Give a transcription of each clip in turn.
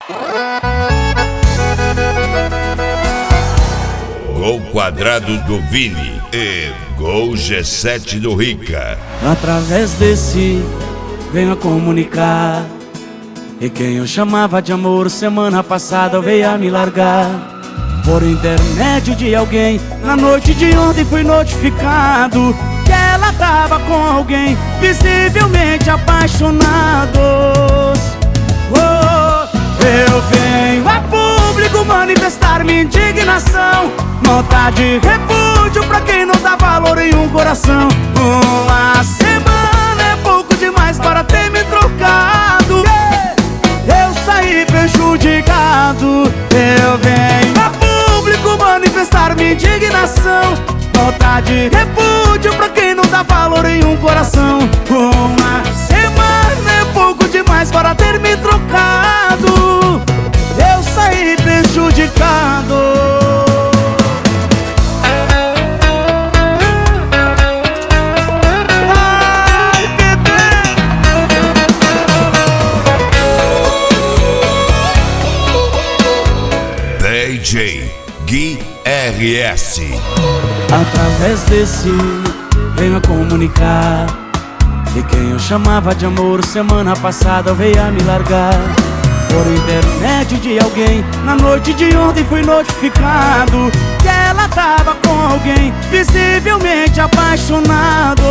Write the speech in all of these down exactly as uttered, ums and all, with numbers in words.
Gol quadrado do Vini e Gol G sete do Rica. Através desse venho a comunicar, e quem eu chamava de amor semana passada veio a me largar. Por intermédio de alguém, na noite de ontem fui notificado que ela tava com alguém, visivelmente apaixonados. Oh, eu venho a público manifestar minha indignação, nota de repúdio pra quem não dá valor em um coração. Uma semana é pouco demais para ter me trocado, eu saí prejudicado. Eu venho a público manifestar minha indignação, nota de repúdio pra quem não dá valor em um coração. Uma semana é pouco demais para ter me trocado, eu saí prejudicado. D J Gui R S. Através desse venho a comunicar, e quem eu chamava de amor semana passada veio a me largar. Por intermédio de alguém, na noite de ontem fui notificado que ela tava com alguém, visivelmente apaixonados.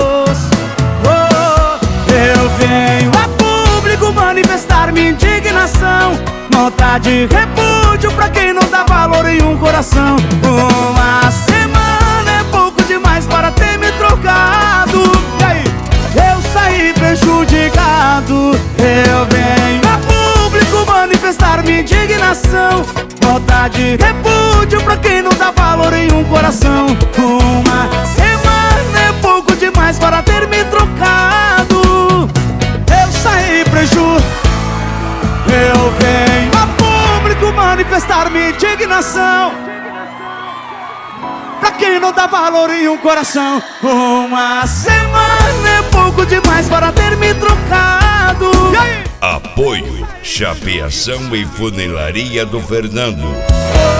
Oh, eu venho a público manifestar minha indignação, nota de repúdio pra quem não dá valor em um coração. Uma semana é pouco demais para ter me trocado, e aí? Eu saí prejudicado. Eu venho a público manifestar minha indignação, nota de repúdio pra quem não dá valor em um coração. Uma semana é pouco demais para ter me trocado, eu saí prejudicado. Eu venho a público manifestar minha indignação, pra quem não dá valor em um coração. Uma semana é pouco demais para ter me trocado. E aí? Apoio Chapeação e Funilaria do Fernando. Oh,